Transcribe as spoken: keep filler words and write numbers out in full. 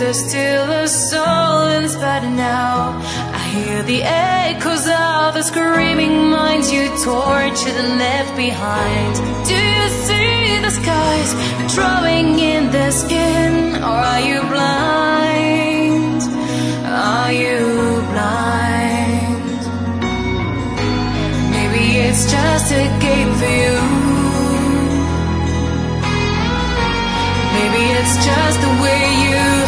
There's still a soul inside now. I hear the echoes of the screaming minds you tortured and left behind. Do you see the skies drawing in their skin? Or are you blind? Are you blind? Maybe it's just a game for you. Maybe it's just the way you